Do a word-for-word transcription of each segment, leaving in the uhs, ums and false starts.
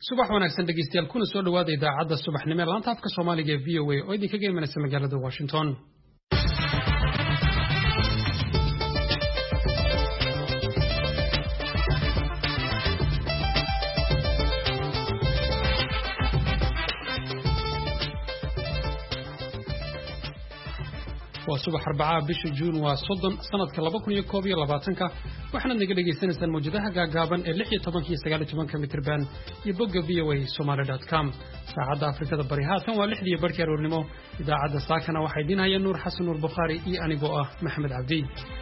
subax wanaagsan dhegeystayaal kuna soo dhawaada idaacadda subaxnimo ee laanta afka Soomaaliga ee V O A oo idinkaga imanaysa magaalada Washington. waa subax Arbacaa bisha Juun waa soddon sanadka laba kun iyo koob iyo labaatan waxaana naga dhageysanaysaan mowjadaha gaagaaban ee lix iyo toban iyo sagaal iyo toban mitir band iyo bogga v o a somali dot com saacadda Afrikada Bari haatan waa lixdii iyo barkii aroornimo idaacadda saakana waxay idin hayaan Nuur Xasan Nuur Bukhari iyo anigoo ah Maxamed Cabdi.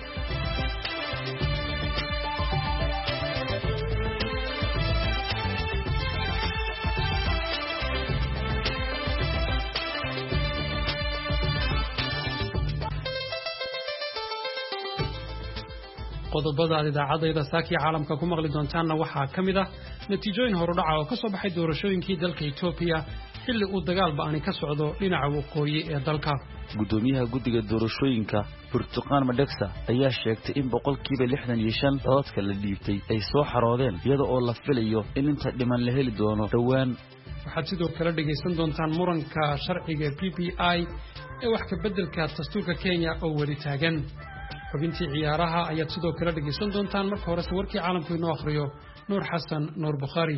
qodobada idaacadda saaki caalamka ku maqli doontaana waxaa kamid ah natiijooyin horudhac oo ka soo baxay doorashooyinkii dalka Itoobiya xilli uu dagaal ba'ani ka socdo dhinaca waqooyi ee dalka. gudoomiyaha guddiga doorashooyinka Burtuqaan Madeksa ayaa sheegtay in boqolkiiba lixdan iyo shan codadka la dhiibtay ay soo xaroodeen iyada oo la filayo in inta dhiman la heli doono dhawaan. waxaad sidoo kale dhageysan doontaan muranka sharciga P P I ee wax ka beddelka dastuurka Kenya oo weli taagan. xubintii ciyaaraha ayaad sidoo kale dhageysan doontaan marka hore warkii caalamku inoo akhriyo Nuur Xasan Nuur Bukhari.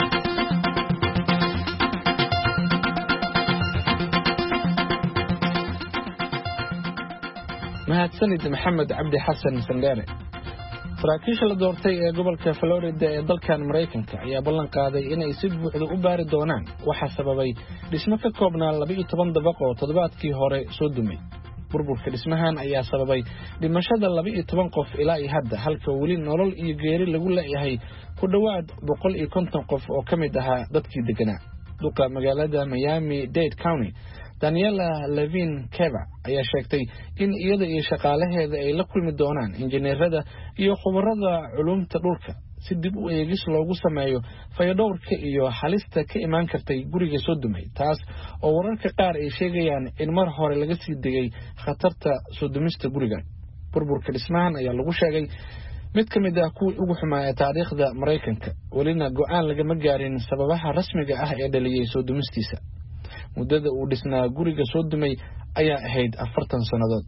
mahadsanid Maxamed Cabdi Xasan Sandere. saraakiisha la doortay ee gobolka Florida ee dalkan Mareykanka ayaa ballan qaaday inay si buuxda u baari doonaan waxa sababay dhismo ka koobnaa laba iyo toban dabaq oo toddobaadkii hore soo dumay. burburka dhismahan ayaa sababay dhimashada laba iyo toban qof ilaa iyo hadda halka weli nolol iyo geeri lagu leeyahay ku dhawaad boqol iyo konton qof oo ka mid ahaa dadkii deganaa. duqa magaalada Miami-Dade County Daniela Levine Keva ayaa sheegtay in iyada iyo shaqaalaheeda ay la kulmi doonaan injineerada iyo khubarada culumta dhulka si dib u eegis loogu sameeyo fayadhowrka iyo halista ka imaan kartay guriga soo dumay, taas oo wararka qaar ay sheegayaan in mar hore laga sii digay khatarta soo dumista guriga. burburka dhismahan ayaa lagu sheegay mid ka mid ah kuwii ugu xumaaya taariikhda Mareykanka, welina go'aan lagama gaarin sababaha rasmiga ah ee dhaliyay soo dumistiisa. muddada uu dhisnaa guriga soo dumay ayaa ahayd afartan sannadood.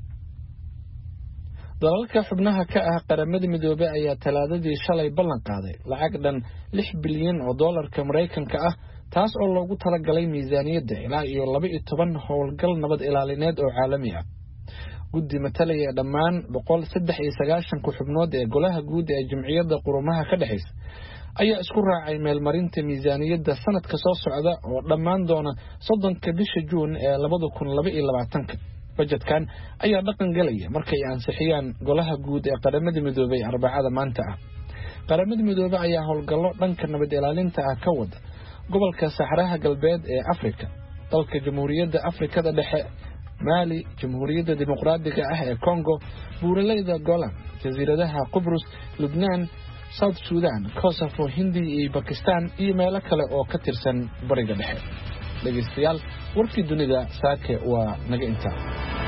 dalalka xubnaha ka ah qaramada midoobay ayaa talaadadii shalay ballan qaaday lacag dhan lix bilyan oo doolarka Mareykanka ah, taas oo loogu talagalay miisaaniyadda ilaa iyo laba iyo toban howlgal nabad ilaalineed oo caalami ah. guddi matalaya dhammaan boqol saddex iyo sagaashan ku xubnood ee golaha guud ee Jamciyadda Qurumaha ka dhaxaysa ayaa isku raacay meelmarinta miisaaniyadda sanadka soo socda oo dhammaan doona soddonka bisha Juun ee laba kun laba iyo labaatan. budgetkan ayaa dhaqan galaya markay ansixiyaan golaha guud ee qaramada midoobay Arbacada maanta ah. qaramada midoobay ayaa howlgallo dhanka nabad ilaalinta ah ka wada gobolka Saxaraha Galbeed ee Afrika, dalka Jamhuuriyadda Afrikada Dhexe, Mali, Jamhuuriyadda Dimuqraadiga ah ee Congo, buuraleyda Golan, jasiiradaha Qubrus, Lubnaan, South Sudan, Kosovo, Hindi iyo Pakistan iyo meelo kale oo ka tirsan bariga dhexe. dhegeystayaal, warkii dunida saake waa naga intaa.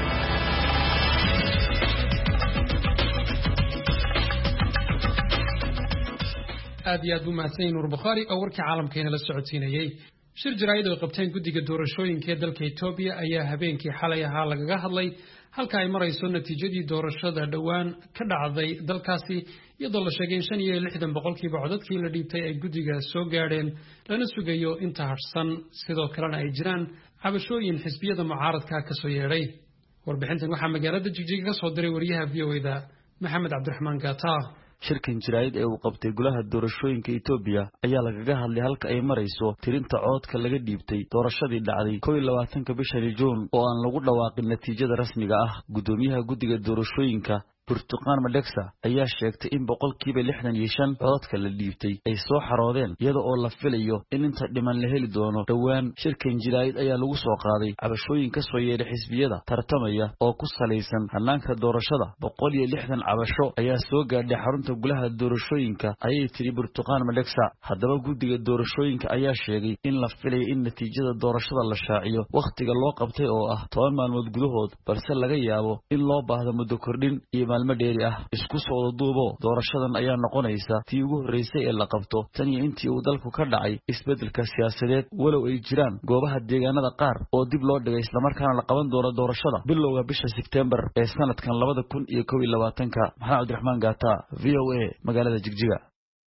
aad iyo aad buu mahadsan Nuur Bukhari oo warkii caalamkeena la socodsiinayay. shir jaraa'id oo qabteen guddiga doorashooyinka ee dalka Itoobiya ayaa habeenkii xalay ahaa lagaga hadlay halka ay marayso natiijadii doorashada dhawaan ka dhacday dalkaasi, iyadoo la sheegay in shan iyo lixdan boqolkiiba codadkii la dhiibtay ay guddiga soo gaadheen lana sugayo inta harsan, sidoo kalena ay jiraan cabashooyin xisbiyada mucaaradka ka soo yeedhay. warbixintan waxaa magaalada Jigjiga ka soo diray wariyaha V O A-da Maxamed Cabdiraxmaan Gata. shirkan jiraayid ee uu qabtay golaha doorashooyinka Itoobiya ayaa lagaga hadlay halka ay marayso tirinta codadka laga dhiibtay doorashadii dhacday kow iyo labaatanka bisha Juun oo aan lagu dhawaaqin natiijada rasmiga ah. gudoomiyaha guddiga doorashooyinka Burtuqaan Madeksa ayaa sheegtay in boqolkiiba lixdan iyo shan codadka la dhiibtay ay soo xaroodeen iyada oo la filayo in inta dhiman la heli doono dhawaan. shirkan jiraayid ayaa lagu soo qaaday cabashooyin ka soo yeedhay xisbiyada tartamaya oo ku salaysan hanaanka doorashada. boqol iyo lixdan cabasho ayaa soo gaadhay xarunta golaha doorashooyinka ayay tiri Burtuqaan Madeksa. haddaba guddiga doorashooyinka ayaa sheegay in la filayo in natiijada doorashada la shaaciyo wakhtiga loo qabtay oo ah toban maalmood gudahood, balse laga yaabo in loo baahdo muddo kordhin iyo maalmo dheeri ah. Isku soo duubo doorashadan ayaa noqonaysa tii ugu horeysay ee la qabto tan iyo intii uu dalku ka dhacay isbeddelka siyaasadeed walow ay jiraan goobaha deegaanada qaar oo dib loo dhigay isla markaana la qaban doono doorashada bilowga bisha September ee sanadkan labada kun iyo kow iyo labaatanka. Maxamed Cabdiraxmaan Gaata, V O A, magaalada Jigjiga.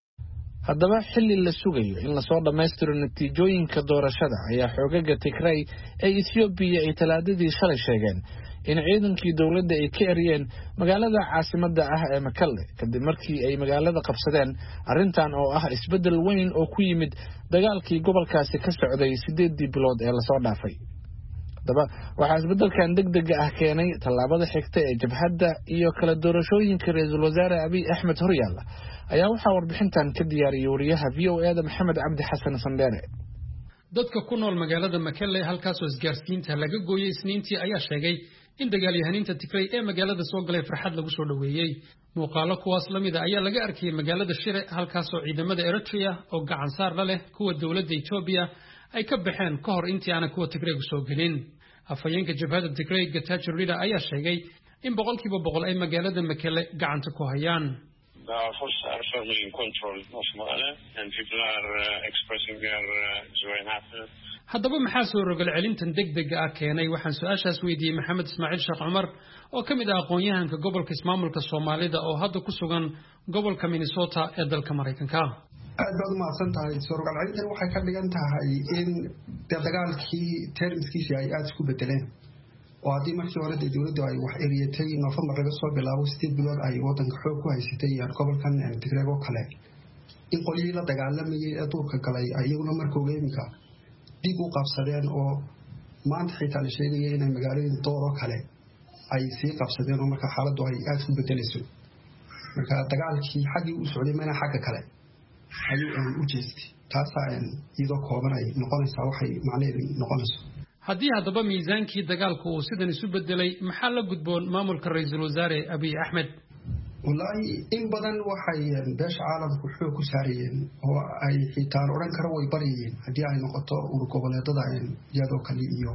haddaba xilli la sugayo in la soo dhammaystiro natiijooyinka doorashada ayaa xoogaga Tigray ee Ethiopia ay talaadadii shalay sheegeen in ciidankii dawladda ay ka eriyeen magaalada caasimadda ah ee Mekelle kadib markii ay magaalada qabsadeen arrintan oo ah isbeddel weyn oo ku yimid dagaalkii gobolkaasi ka socday sideedii bilood ee la soo dhaafay. haddaba waxaa isbeddelkan degdega ah keenay tallaabada xigta ee jabhadda iyo kala doorashooyinka ra'iisul wasaare Abiy Ahmed Horyaalla ayaa waxaa warbixintan ka diyaariyay wariyaha V O A da Maxamed Cabdi Xasan Sandere. dadka ku nool magaalada Mekelle halkaas oo isgaarsiinta laga gooyay Isniintii ayaa sheegay in dagaalyahaniinta Tigray ee magaalada soo galay farxad lagu soo dhaweeyay. muuqaalo kuwaas la mid ah ayaa laga arkay magaalada Shire halkaas oo ciidamada Eritrea oo gacan saar la leh kuwa dawladda Ethiopia ay ka baxeen ka hor intii aan kuwa Tigray soo galin. afayeenka jabhadda Tigray Getachew Reda ayaa sheegay in boqolkiiba boqol ay magaalada Mekelle gacanta ku hayaan. The forces are firmly in control of Mekelle and people are uh, expressing their uh, joy and happiness. haddaba maxaa soo rogal celintan degdega ah keenay waxaan su-aashaas weydiiyey Maxamed Ismaaciil Sheekh Cumar oo ka mid ah aqoon-yahanka gobolka ismaamulka Soomaalida oo hadda ku sugan gobolka Minnesota ee dalka Mareykanka. aad baad u mahadsan tahay. soo rogal celintan waxay ka dhigan tahay in dagaalkii termskiisii ay aad isku bedeleen oo haddii markii hore dawladdu ay wax eriyatay November laga soo bilaabo sideed bilood ay wadanka xoog ku haysatay gobolkan Tigray oo kale in qolyihii la dagaalamayay ee duurka galay ayaguna markooda imika dib u qabsadeen oo maanta xitaa la sheegayay inay magaalooyin door oo kale ay sii qabsadeen oo marka xaaladdu ay aad isku bedelayso. marka dagaalkii xaggii u socday mana xagga kale ayuu u jeestay. taasa iyadoo kooban ay noqonaysaa waxay macnaheedu noqonayso. haddii haddaba miisaankii dagaalku uu sidan isu bedelay maxaa la gudboon maamulka ra'iisul wasaare Abiy Ahmed? wallaahi in badan waxay beesha caalamku xoog ku saarayeen oo ay xitaan odhan karo way baryayeen haddii ay noqoto urur goboleedada iyadoo kale iyo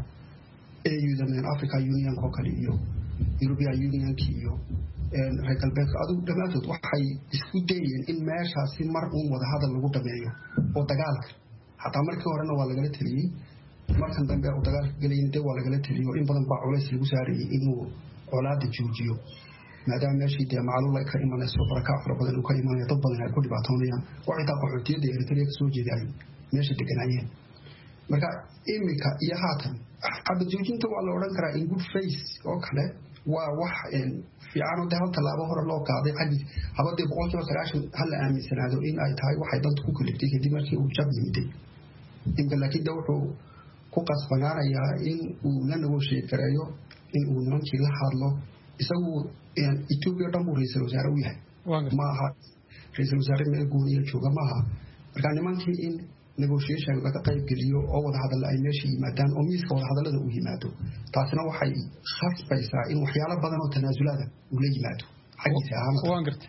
A U da Africa Union oo kale iyo European Union iyo reer galbeedka adigu dhammaantood waxay isku dayeen in meeshaasi mar uun wada hadal lagu dhameeyo oo dagaalka hataa markii horena waa lagala taliyey markan dambe uu dagaalka galayay dee waa lagala taliyo in badan baa culays lagu saarayay inuu colaadda joojiyo maadaama meeshii dee macluul ay ka imanayso barakac fara badan uu ka imanayo dad badan ay ku dhibaatoonayaan oo xitaa qaxootiyadda Eritrea kasoo jeeday ay meesha deganaayeen. marka imika iyo haatan xabad joojinta waa la odhan karaa in good face oo kale waa wax fiican oo hal tallaabo hore loo qaaday xaggi habadii boqolkiiba sagaashan hal la aaminsanaado in ay tahay waxay danta ku kaliftay kadib markii uu jab yimiday. inta laakiin wuxuu ku qasbanaanayaa in uu la negotiate gareeyo in uu nimankii la hadlo isagu Ethiopia dhan buu ra'iisul wasaare u yahay maaha ra'iisul wasaare meel gooniya jooga maaha. marka nimankii in negotiation laga qayb geliyo oo wada hadal ay meesha yimaadaan oo miiska wada hadallada uu yimaado taasina waxay khasbaysaa in waxyaalo badan oo tanaasulaada uu la yimaado xaqiisa ahaan. waan gartay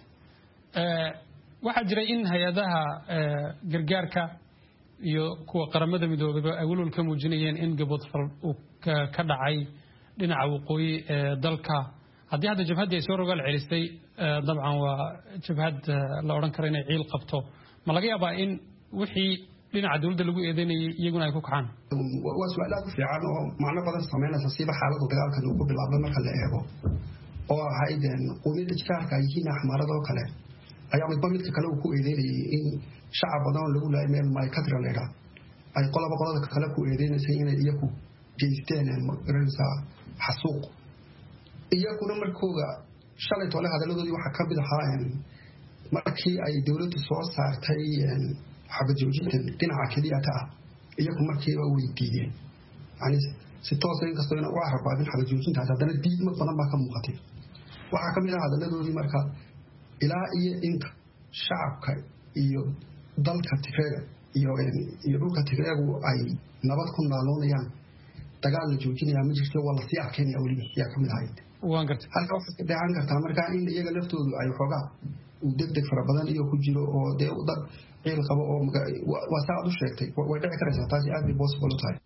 ee waxa jira in hay'adaha gargaarka iyo kuwa qaramada midoobay ay wulul ka muujinayeen in gabadh fal uu ka dhacay dhinaca waqooyi ee dalka haddii hadda jabhadda ay soo rogaal celistay dabcan waa jabhad la oran karo inay ciil qabto ma laga yaabaa in wixii dhinaca dawladda lagu eedeynayay iyaguna ay ku kacaan? waa su'aal aad u fiican oo macno badan sameynaysa siba xaaladda dagaalkan uu ku bilaabay marka la eego oo ahayd qowmiyadda jaarka ay yihiin axmaarada oo kale ayaa midba midka kale uu ku eedeynayay in shacab badan lagu laayay meel Maykadra la yidhaahdo ay qolaba qolada kale ku eedeynaysa inay iyagu geysteen magaranaysa xasuuq. iyaguna markooda shalay toole hadalladoodii waxaa ka mid ahaa markii ay dawladdu soo saartay xabad joojinta dhinaca keliya ka ah iyagu markiiba way diideen yani si toos ah inkastoo inay u carrabaabin xabad joojintaas haddana diidmo badan baa ka muuqatay. waxaa ka mid ah hadalladoodii marka ilaa iyo inta shacabka iyo dalka Tigreega iyo iyo dhulka Tigreegu ay nabad ku naaloonayaan dagaal la joojinaya ma jirto waa la sii arkaynaya weliba yaa ka mid ahayd. waan gartay halka waxaa ka dhacan kartaa marka in iyaga laftoodu ay xoogaa uu degdeg fara badan iyo ku jiro oo dee dad ciil qabo oo waa saa u sheegtay way dhici karaysaa taasi aad bay possible u tahay.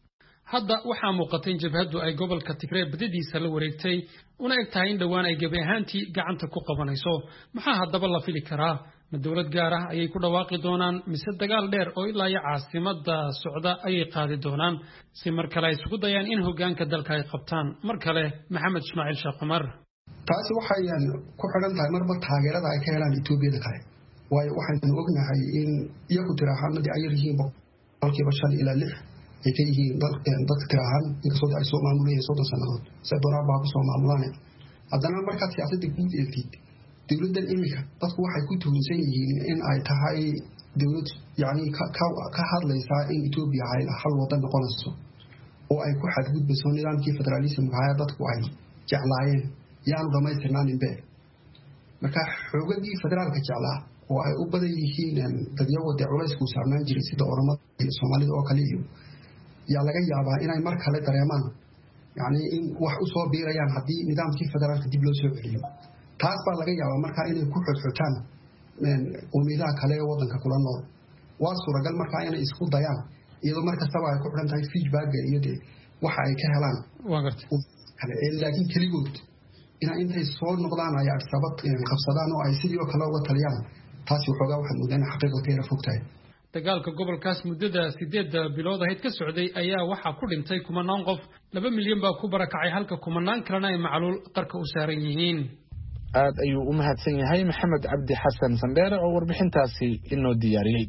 hadda waxaa muuqatay in jabhaddu ay gobolka Tigray badadiisa la wareegtay una eg tahay in dhawaan ay gabi ahaantii gacanta ku qabanayso maxaa haddaba la fili karaa ma dawlad gaar ah ayay ku dhawaaqi doonaan mise dagaal dheer oo ilaa iyo caasimada socda ayay qaadi doonaan si mar kale ay isugu dayaan in hoggaanka dalka ay qabtaan mar kale maxamed ismaaciil sheekh Umar taasi waxay ku xidhan tahay marba taageerada ay ka helaan Itoobiya kale waayo waxaan ognahay in iyagu tiraahannadii ay yihiin boqolkiiba shan ilaa lix ay ka yihiin dadka tirahan inkastoo ay soo maamulayeen soddon sannadood sababtoo ah ku soo maamulaan haddana markaad siyaasadda guud eegtid dawladdan imika dadku waxay ku tuhunsan yihiin in ay tahay dawlad yacni ka hadlaysaa in Itoobiya ay hal wadan noqonayso oo ay ku xadgudbayso nidaamkii federalismka ah dadku ay jeclaayeen yaanu dhamaystirnaanin bee marka xoogagii federaalka jeclaa oo ay u badan yihiin dadyago dee culaysku saarnaan jiray sida Oromada iyo Soomaalida oo kale iyo yaa laga yaabaa inay mar kale dareemaan yacni in wax u soo biirayaan haddii nidaamkii federaalka dib loo soo celiyo taas baa laga yaabaa markaa inay ku xodxotaan qowmiyadaha kale ee waddanka kula nool waa suuragal markaa inay isku dayaan iyadoo mar kastaba ay ku xidhan tahay feedbacka iyo dee waxa ay ka helaan laakiin keligood inay intay soo noqdaan ay arsabad qabsadaan oo ay sidii oo kale uga taliyaan taasi waxoogaa waxaad moodaa inay xaqiiqda ka yara fog tahay dagaalka gobolkaas muddada sideed bilood ahayd ka socday ayaa waxaa ku dhintay kumanaan qof laba milyan baa ku barakacay halka kumanaan kalena ay macluul qarka u saaran yihiin aad ayuu u mahadsan yahay maxamed cabdi xasan sandheere oo warbixintaasi inoo diyaariyey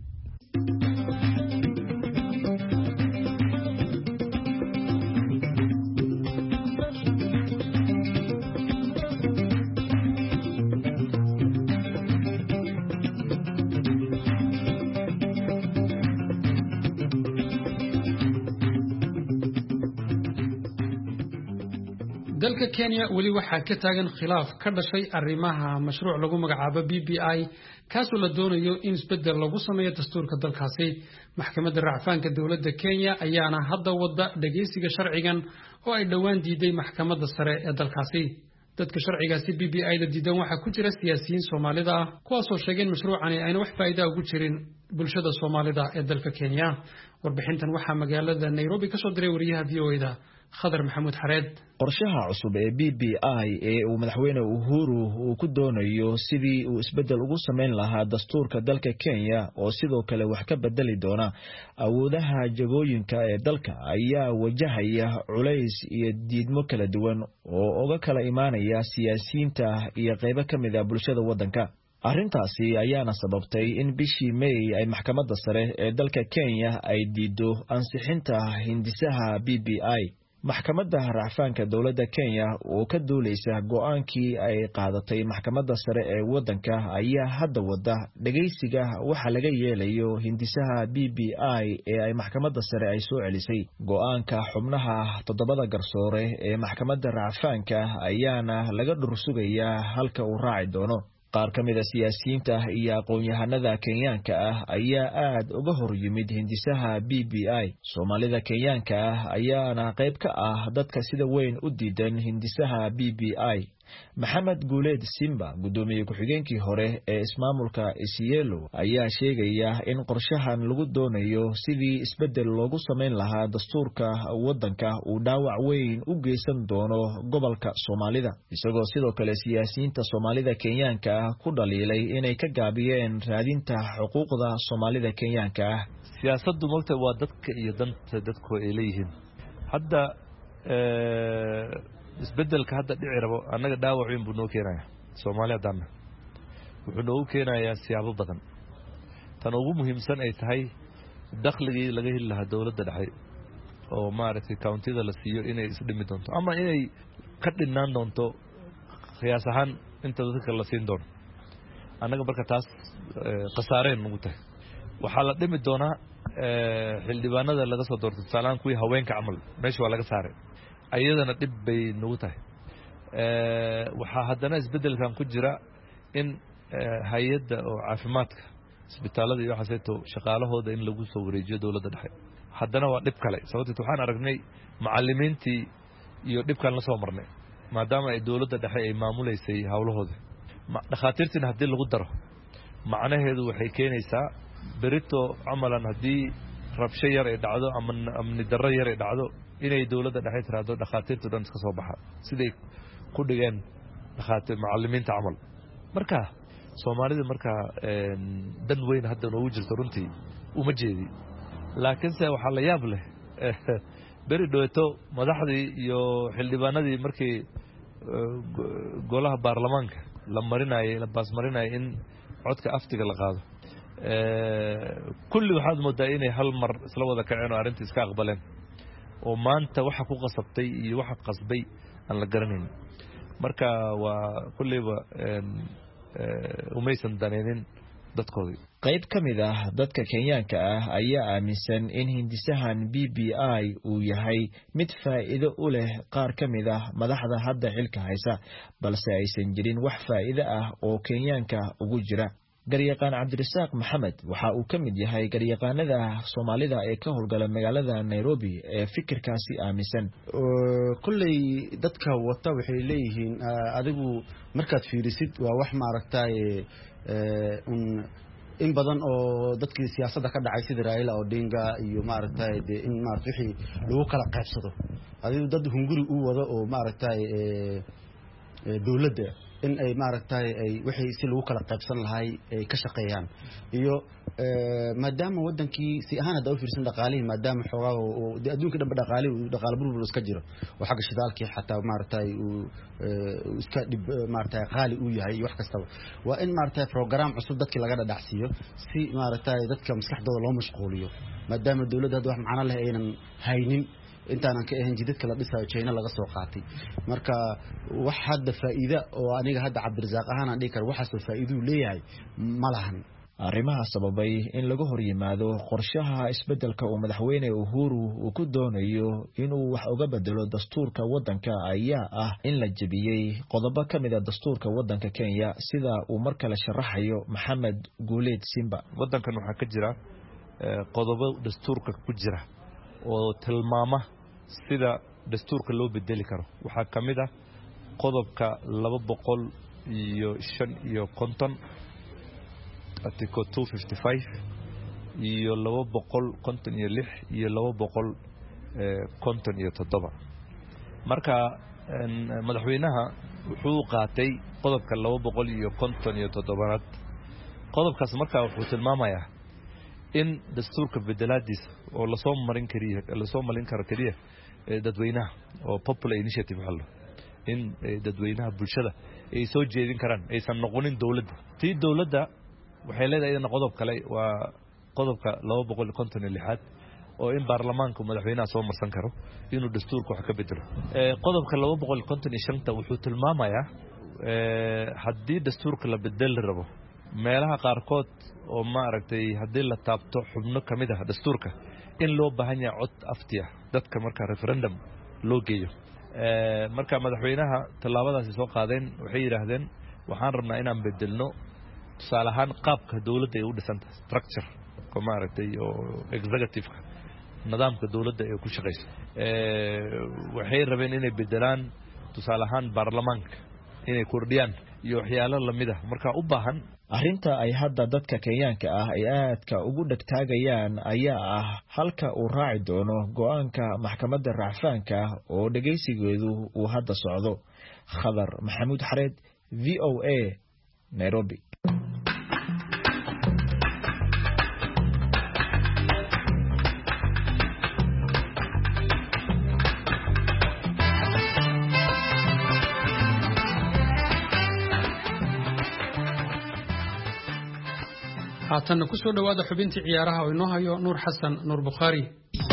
dalka Kenya wali waxaa ka taagan khilaaf ka dhashay arrimaha mashruuc lagu magacaabo B B I kaasoo la doonayo in isbedel lagu sameeyo dastuurka dalkaasi maxkamadda racfaanka dawladda Kenya ayaana hadda wada dhageysiga sharcigan oo ay dhawaan diiday maxkamadda sare ee dalkaasi dadka sharcigaasi B B I da diidan waxaa ku jira siyaasiyiin Soomaalida ah kuwaasoo sheegay in mashruucani ayna wax faa'iido ugu jirin bulshada Soomaalida ee dalka Kenya warbixintan waxaa magaalada Nairobi ka soo diray wariyaha V O A da khadar maxamuud xareed qorshaha cusub ee B B I ee uu madaxweyne Uhuru uu ku doonayo sidii uu isbedel ugu sameyn lahaa dastuurka dalka Kenya oo sidoo kale wax ka bedeli doona awoodaha jagooyinka ee dalka ayaa wajahaya culays iyo diidmo kala duwan oo uga kala imaanaya siyaasiyiinta iyo qaybo ka mid ah bulshada waddanka arrintaasi ayaana sababtay in bishii May ay maxkamadda sare ee dalka Kenya ay diido ansixinta hindisaha B B I maxkamadda racfaanka dawladda Kenya oo ka duuleysa go'aankii ay qaadatay maxkamadda sare ee waddanka ayaa hadda wada dhageysiga waxa laga yeelayo hindisaha B B I ee ay maxkamadda sare ay soo celisay go'aanka xubnaha toddobada garsoore ee maxkamadda racfaanka ayaana laga dhursugayaa halka uu raaci doono qaar ka mid ah siyaasiyiinta iyo aqoon-yahanada Kenyaanka ah ayaa aad uga hor yimid hindisaha B B I Soomaalida Kenyaanka ah ayaana qayb ka ah dadka sida weyn u diidan hindisaha B B I Maxamed Guuleed Simba gudoomiye ku-xigeenkii hore ee ismaamulka Isiolo ayaa sheegaya in qorshahan lagu doonayo sidii isbedel loogu sameyn lahaa dastuurka waddanka uu dhaawac weyn u geysan doono gobolka Soomaalida isagoo sidoo kale siyaasiyiinta Soomaalida Kenyaanka ah ku dhaliilay inay ka gaabiyeen raadinta xuquuqda Soomaalida Kenyaanka ah siyaasaddu marta waa dadka iyo danta dadku ay leeyihiin hadda isbedelka hadda dhici rabo annaga dhaawac weyn buu noo keenayaa Soomaaliya dana wuxuu noo keenayaa siyaabo badan tan ugu muhiimsan ay tahay dakhligii laga heli lahaa dawladda dhexe oo maaragtay county-da la siiyo inay isdhimi doonto ama inay ka dhinaan doonto qiyaas ahaan inta dadka la siin doono annaga marka taas qasaareen ugu tahay waxaa la dhimi doonaa xildhibaanada laga soo doortay tusaalahaan kuwii haweenka camal meesha waa laga saaray ayadana dhib bay nagu tahay waxaa haddana isbedelkan ku jira in hay-adda oo caafimaadka isbitaalada iyo waxaaseeto shaqaalahooda in lagu soo wareejiyo dawladda dhexe haddana waa dhib kale sababteed waxaan aragnay macallimiintii iyo dhibkan la soo marnay maadaama ay dawladda dhexe ay maamuleysay howlahooda dhakhaatiirtiina haddii lagu daro macnaheedu waxay keenaysaa berito camalan haddii rabsho yar ay dhacdo ama amni darro yar ay dhacdo inay dawladda dhexe tiraahdo dhakhaatiirtu dhan iska soo baxa siday ku dhigeen dhakhaatiir macallimiinta camal marka Soomaalida marka dan weyn hadda noogu jirto runtii uma jeedi laakiin se waxa la yaab leh beri dhooto madaxdii iyo xildhibaanadii markii golaha baarlamaanka la marinayay la baas marinayay in codka aftiga la qaado kulli waxaad moodaa inay hal mar isla wada kaceen oo arrintii iska aqbaleen oo maanta waxa ku qasabtay iyo waxa qasbay aan la garanayn marka waa kulliba umaysan daneenin dadkoodii qayb ka mid ah dadka Kenyaanka ah ayaa aaminsan in hindisahan B B I uu yahay mid faa'iido u leh qaar ka mid ah madaxda hadda xilka haysa balse aysan jirin wax faa'iido ah oo Kenyaanka ugu jira garyaqaan Cabdirasaaq Maxamed waxa uu ka mid yahay garyaqaanada Soomaalida ee ka howlgala magaalada Nairobi ee fikirkaasi aaminsan kullay dadka wata waxay leeyihiin adigu markaad fiirisid waa wax maaragtay un in badan oo dadkii siyaasadda ka dhacay sida Raila Odinga iyo maaragtay in maaragtay wixii lagu kala qaybsado adigu dad hunguri u wado oo maaragtay dawladda in ay maaragtay ay wixii si lagu kala qaybsan lahay ay ka shaqeeyaan iyo maadaama wadankii si ahaan hada u fiirsan dhaqaalihi maadaama xogaa oo adduunka dhanba dhaqaalihi dhaqaal burbur iska jiro oo xagga shidaalkii xataa maaragtay uu iska dib maaragtay qaali u yahay wax kastaba waa in maaragtay program cusub dadkii laga dhadhacsiyo si maaragtay dadka maskaxdooda loo mashquuliyo maadaama dawladda hadda wax macna leh aynan haynin intaan ka ahayn jidadka la dhisayo China laga soo qaatay marka wax hadda faa'iido oo aniga hadda Cabdirasaaq ahaan aan dhigi karo waxa soo faa'iido leeyahay malahan arrimaha sababay in laga hor yimaado qorshaha isbedelka oo madaxweyne Uhuru uu ku doonayo inuu wax uga bedelo dastuurka wadanka ayaa ah in la jabiyay qodobo kamid ah dastuurka wadanka Kenya sida uu markale sharaxayo Maxamed Guuleed Simba wadankan waxa ka jira qodobo dastuurka ku jira oo tilmaama sida dastuurka loo bedeli karo waxa kamid ah qodobka laba boqol iyo shan iyo konton article two fifty-five iyo laba boqol konton iyo lix iyo laba boqol konton iyo toddoba marka madaxweynaha wuxuu qaatay qodobka laba boqol iyo konton iyo toddoba qodobkaas marka wuxuu tilmaamayaa in dastuurka bedelaadiisa oo la soo marin kariyo la soo malin karo kaliya dadweynaha oo popular initiative halo in dadweynaha bulshada ay soo jeedin karaan aysan noqonin dawladda tii dawladda waxay leedahay in qodob kale waa qodobka laba boqol iyo konton iyo lix oo in baarlamaanka madaxweynaha soo marsan karo inuu dastuurka wax ka bedelo ee qodobka laba boqol iyo konton iyo shan wuxuu tilmaamayaa ee haddii dastuurka la bedel rabo meelaha qaarkood oo ma aragtay haddii la taabto xubno kamid ah dastuurka in loo baahan yahay cod aftiya dadka marka referendum loo geeyo ee marka madaxweynaha talaabadaasi soo qaadeen waxay yiraahdeen waxaan rabnaa inaan bedelno tusaalahaan qaabka dawladda ay u dhisantahay structure kuma aragtay oo executive nidaamka dawladda ay ku shaqeyso ee waxay rabeen inay bedelaan tusaalahaan baarlamaanka inay kordhiyaan iyo waxyaalo lamid ah marka u baahan arrinta ay hadda dadka Kenyaanka ah ay aadka ugu dhagtaagayaan ayaa ah halka uu raaci doono go'aanka maxkamadda racfaanka oo dhageysigeedu uu hadda socdo Khadar Maxamuud Xareed V O A Nairobi haatan ku soo dhawaada xubintii ciyaaraha oo inoo hayo Nuur Xasan Nuur Bukhari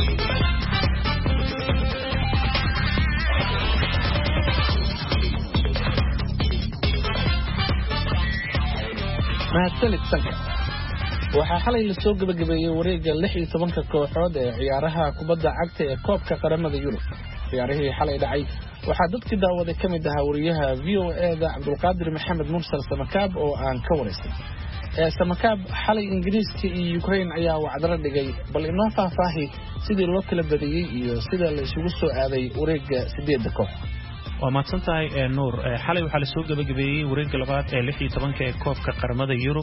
mahadsanid sanka waxaa xalay la soo gabagabeeyay wareegga lix iyo tobanka kooxood ee ciyaaraha kubadda cagta ee koobka qaramada Yurub ciyaarihii xalay dhacay waxaa dadkii daawaday ka mid ahaa wariyaha V O A da Cabdulqaadir Maxamed Mursal Samakaab oo aan ka wareysay ee Samakaab xalay Ingiriiska iyo Ukraine ayaa wacdara dhigay bal inoo faahfaahi sidii loo kala badiyay iyo sida la isugu soo aaday wareegga sideedda koox waa maadsantahay Nuur xalay waxaa la soo gabagabeeyay wareegga labaad ee lix iyo tobanka ee koobka qaramada Yurub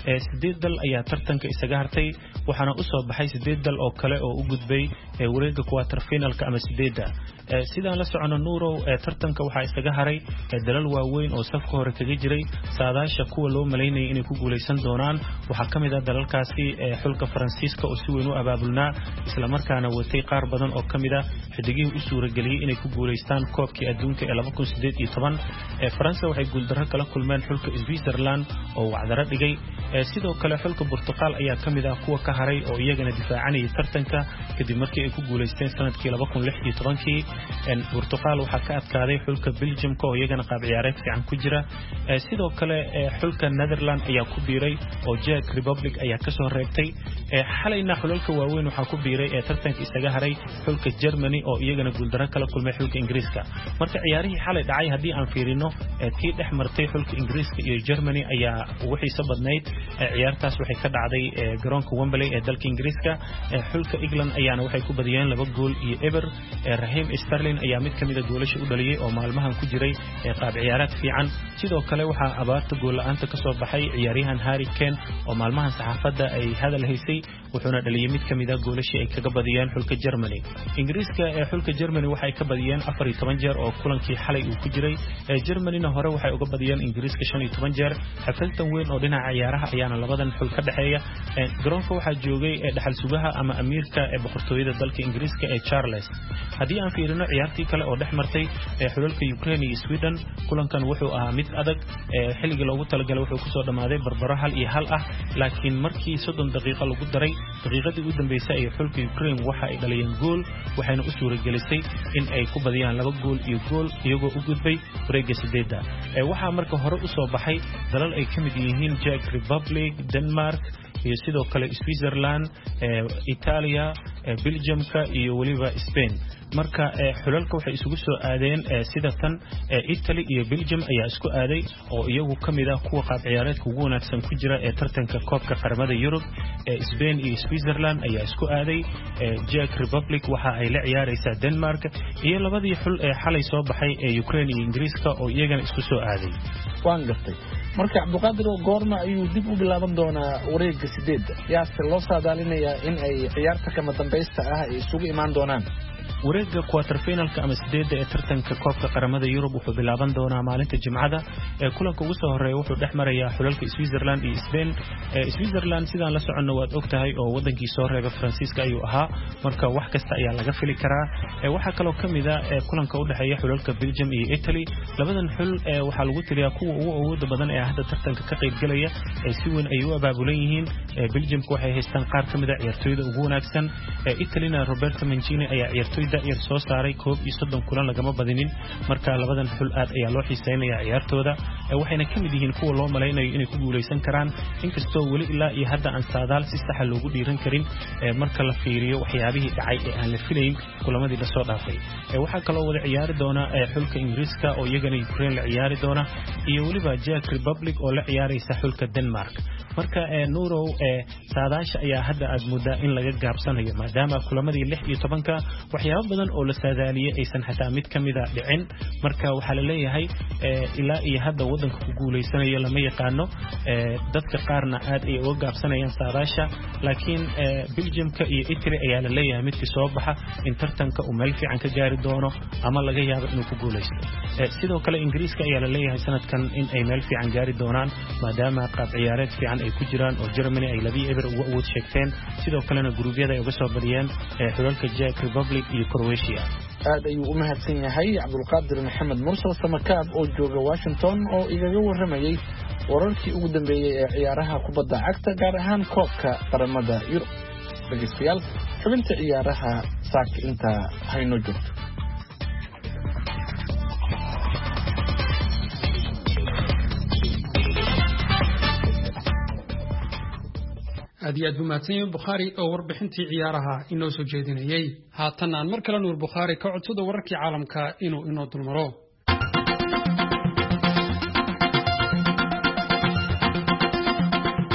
sideed dal ayaa tartanka isaga hartay waxaana u soo baxay sideed dal oo kale oo u gudbay wareegga quarter finalka ama sideedda sidaan la socono nuurow tartanka waxaa isaga haray dalal waaweyn oo safka hore kaga jiray saadaasha kuwa loo maleynayay inay ku guuleysan doonaan waxaa ka mid ah dalalkaasi xulka Faransiiska oo si weyn u abaabulnaa isla markaana watay qaar badan oo ka mid ah xidigihii u suurageliyay inay ku guuleystaan koobkii adduunka ee laba kun siddeed iyo toban Faransa waxay guuldarro kala kulmeen xulka Switzerland oo wacdaro dhigay sidoo kale xulka Portugal ayaa ka mid ah kuwa ka haray oo iyagana difaacanayay tartanka kadib markii ay ku guuleysteen sanadkii laba kun lix iyo toban kii Portugal waxa ka adkaaday xulka Belgium oo iyagana qaab ciyaareed fiican ku jira sidoo kale xulka Netherlands ayaa ku biiray oo Czech Republic ayaa ka soo reebtay xalayna xulalka waaweyn waxa ku biiray ee tartanka isaga haray xulka Germany oo iyagana guuldarro kala kulmay xulka Ingiriiska marka ciyaarihii xalay dhacay hadii aan fiirino tii dhex martay xulka Ingiriiska iyo Germany ayaa ugu xiiso badnayd ciyaartaas waxay ka dhacday garoonka Wembley ee dalka Ingiriiska xulka England ayaana waxay ku badiyeen laba gool iyo eber Raheem Sterling ayaa mid kamid ah goolasha u dhaliyay oo maalmahan ku jiray qaab ciyaareed fiican sidoo kale waxa abaarta gool la'aanta ka soo baxay ciyaaryahan Harry Kane oo maalmahan saxaafadda ay hadal haysay wuxuuna dhaliyay mid kamid ah goolasha ay kaga badiyeen xulka Germany Ingiriiska ee xulka Germany waxay ka badiyeen afar iyo toban jeer oo kulankii xalay uu ku jiray Germany-na hore waxay uga badiyeen Ingiriiska shan iyo toban jeer xafaltan weyn oo dhinaca ciyaaraha ayaana labadan xul ka dhaxeeya garoonka waxaa joogay dhaxal sugaha ama amiirka ee boqortooyada dalka Ingiriiska ee Charles hadii aan fiirino ciyaartii kale oo dhex martay xulalka Ukraine iyo Sweden kulankan wuxuu ahaa mid adag xilliga loogu talagalay wuxuu ku soo dhamaaday barbaro hal iyo hal ah laakiin markii soddon daqiiqo lagu daray daqiiqadii ugu dambeysay ee xulka Ukraine waxa ay dhaliyeen gool waxayna u suuragelisay in ay ku badiyaan laba gool iyo gool iyagoo u gudbay wareegga sideedda waxa marka hore u soo baxay dalal ay kamid yihiin Czech Republic Denmark iyo sidoo kale Switzerland Italia Belgiumka iyo waliba Spain marka xulalka waxay isugu soo aadeen sida tan Italy iyo Belgium ayaa isku aaday oo iyagu kamid ah kuwa qaab ciyaareedka ugu wanaagsan ku jira ee tartanka koobka qaramada Yurub Spain iyo Switzerland ayaa isku aaday Czech Republic waxa ay la ciyaaraysaa Denmark iyo labadii xul ee xalay soo baxay ee Ukraine iyo Ingiriiska oo iyagana isku soo aaday waan gartay marka Cabdiqaadir goorma ayuu dib u bilaaban doonaa wareegga sideedda yaase loo saadaalinayaa in ay ciyaarta kama dambaysta ah ay isugu imaan doonaan wareegga quarter finalka ama sideedda ee tartanka koobka qaramada Yurub wuxuu bilaaban doonaa maalinta Jimcada ee kulanka ugu soo horeeya wuxuu dhex marayaa xulalka Switzerland iyo Spain Switzerland sidaan la socono waad ogtahay oo wadankii soo reebay Faransiiska ayuu ahaa marka wax kasta ayaa laga fili karaa waxa kale oo kamid ah kulanka u dhaxeeya xulalka Belgium iyo Italy labadan xul waxa lagu tiriyaa kuwa ugu awood badan ee hadda tartanka ka qayb galaya si weyn ay u abaabulan yihiin Belgium waxay haystaan qaar kamid ah ciyaartooyda ugu wanaagsan Italyna Roberto Mancini ayaa ciyaartooyda yar soo saaray koob iyo soddon kulan lagama badinin marka labadan xul aad ayaa loo xiiseynayaa ciyaartooda waxayna kamid yihiin kuwa loo maleynayo inay ku guuleysan karaan inkastoo wali ilaa iyo hadda aan saadaal si sax ah loogu dhiiran karin marka la fiiriyo waxyaabihii dhacay ee aan la filayn kulamadii la soo dhaafay waxa kale oo wada ciyaari doona xulka Ingiriiska oo iyagana Ukraine la ciyaari doona iyo waliba Czech Republic oo la ciyaaraysa xulka Denmark marka Nuurow saadaasha ayaa hadda aad muddaa in laga gaabsanayo maadaama kulamadii lix iyo tobanka waxyaabo badan oo la saadaaliyay aysan xataa mid kamid ah dhicin marka waxa la leeyahay ilaa iyo hadda wadanka ku guuleysanayo lama yaqaano dadka qaarna aad ay uga gaabsanayaan saadaasha laakiin Belgiumka iyo Italy ayaa la leeyahay midkii soo baxa in tartanka uu meel fiican ka gaari doono ama laga yaabo inuu ku guuleysto sidoo kale Ingiriiska ayaa la leeyahay sanadkan in ay meel fiican gaari doonaan maadaama qaab ciyaareed fiican ay ku jiraan oo Germany ay laba eber ugu awood sheegteen sidoo kalena guruubyada ay uga soo badiyeen xulalka Czech Republic iyo Croatia aad ayuu u mahadsan yahay Cabdulqaadir Maxamed Mursal Samakaab oo jooga Washington oo igaga waramayay wararkii ugu dambeeyay ee ciyaaraha kubadda cagta gaar ahaan koobka qaramada Yurub dhageystayaal xubinta ciyaaraha saak inta hayno joogto aad iyo aad buu mahadsan yahay Bukhari oo warbixintii ciyaaraha inoo soo jeedinayay haatan aan mar kale Nuur Bukhari ka codsado wararkii caalamka inuu inoo dulmaro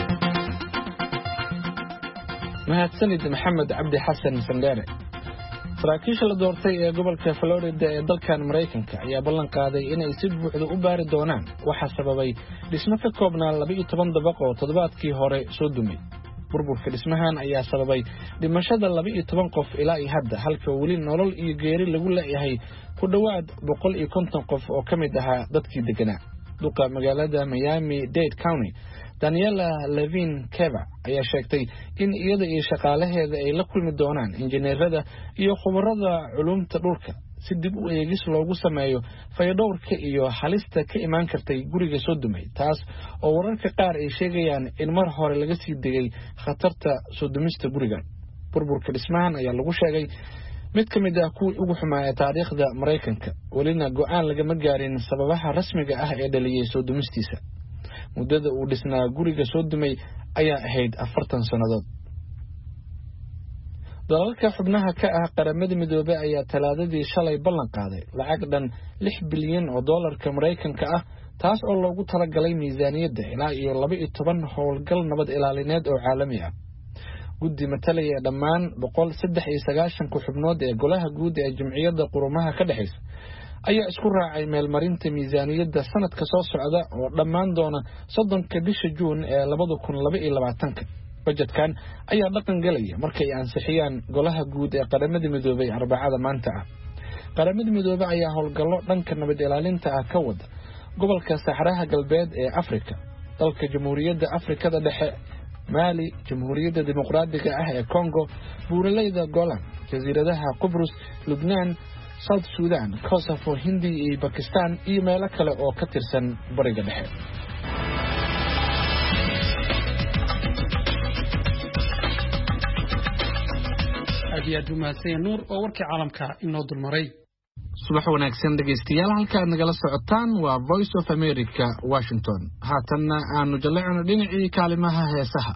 mahadsanid Maxamed Cabdi Xasan Sandare saraakiisha la doortay ee gobolka Florida ee dalkan Mareykanka ayaa ballan qaaday inay si buuxda u baari doonaan waxa sababay dhismo ka koobnaa laba iyo toban dabaq oo toddobaadkii hore soo dumay. burburka dhismahan ayaa sababay dhimashada laba iyo toban qof ilaa iyo hadda, halka weli nolol iyo geeri lagu leeyahay ku dhawaad boqol iyo konton qof oo ka mid ahaa dadkii deganaa. duqa magaalada Miami-Dade County Daniela Levin Keva ayaa sheegtay in iyada iyo shaqaalaheeda ay la kulmi doonaan injineerada iyo khubarada culumta dhulka si dib u eegis loogu sameeyo fayadhowrka iyo halista ka imaan kartay guriga soo dumay, taas oo wararka qaar ay sheegayaan in mar hore laga sii digay khatarta soo dumista gurigan. burburka dhismahan ayaa lagu sheegay mid ka mid ah kuwii ugu xumaa ee taariikhda Mareykanka, welina go'aan lagama gaarin sababaha rasmiga ah ee dhaliyay soo dumistiisa. muddada uu dhisnaa guriga soo dumay ayaa ahayd afartan sannadood. dalalka xubnaha ka ah qaramada midoobay ayaa talaadadii shalay ballan qaaday lacag dhan lix bilyan oo doolarka Mareykanka ah, taas oo loogu talagalay miisaaniyadda ilaa iyo laba iyo toban howlgal nabad ilaalineed oo caalami ah. guddi matalaya dhammaan boqol saddex iyo sagaashan ku xubnood ee golaha guud ee Jamciyadda Qurumaha ka dhaxaysa ayaa isku raacay meelmarinta miisaaniyadda sanadka soo socda oo dhammaan doona soddonka bisha Juun ee laba kun laba iyo labaatan. Budgetkan ayaa dhaqan galaya markay ansixiyaan golaha guud ee qaramada midoobay Arbacada maanta ah. qaramada midoobay ayaa howlgallo dhanka nabad ilaalinta ah ka wada gobolka Saxaraha Galbeed ee Afrika, dalka Jamhuuriyadda Afrikada Dhexe, Mali, Jamhuuriyadda Dimuqraadiga ah ee Congo, Buuraleyda Golan, Jasiiradaha Qubrus, Lubnaan, South Sudan, Kosovo, Hindi iyo Pakistan iyo meelo kale oo ka tirsan bariga dhexe. aad umahadsan nuur oo warkii caalamka inoo dulmaray. subax wanaagsan dhegeystayaal, halka aad nagala socotaan waa Voice of America Washington. haatanna aanu jaleecno dhinacii kaalimaha heesaha.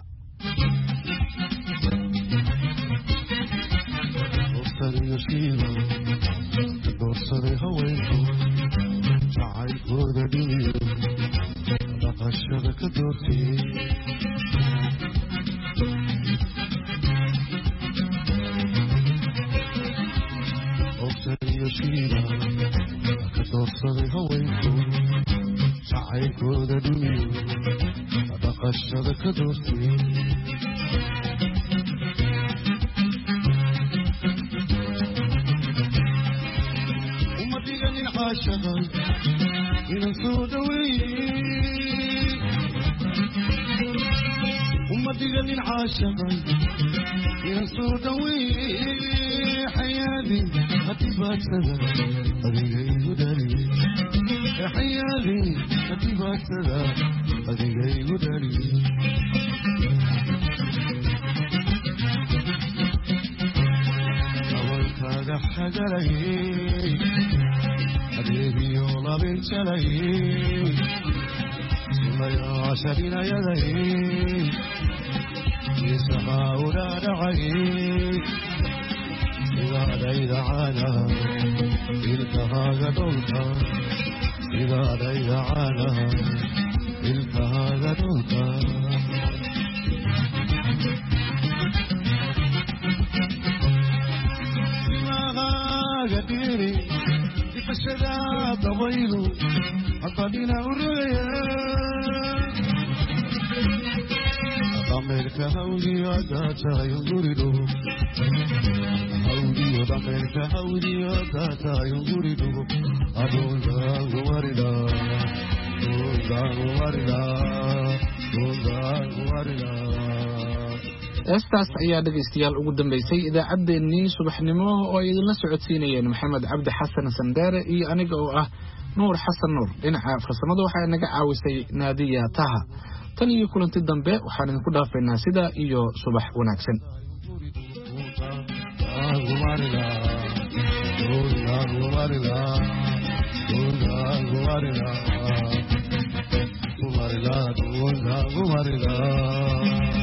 Kadoorsaday haweenku jacaylkooda dhuniyo dhaqashada ka doortay uma dhiganin caashaqa inan soo dhaweeyey uma dhiganin caashaqa inan soo dhaweeyey حيالي خطيبات سدا أديجي وداري حيالي خطيبات سدا أديجي وداري أول كاغا حجري أديبي ولا بنتلي ثم يا شرينا يدي يسمع ولا دعي إذا دايد عانا إلتهاga dhulka إذا دايد عانا إلتهاga dhulka إلهاga dhiri difashada dabaylu aqalina uraya Amerika hawdiya daatayo gurido hawdiya Amerika hawdiya daatayo gurido adonga gumarida adonga gumarida adonga gumarida. heestaas ayaa dhegeystayaal ugu dambeysay idaacaddeenii subaxnimo oo ay idinla socodsiinayeen Maxamed Cabdi Xasan Sandare iyo aniga oo ah Nuur Xasan Nuur. dhinaca farsamada waxaa naga caawisay Naadiya Taha. tan iyo kulanti dambe waxaan idinku dhaafaynaa sidaa iyo subax wanaagsan. Gumarila, gumarila, gumarila.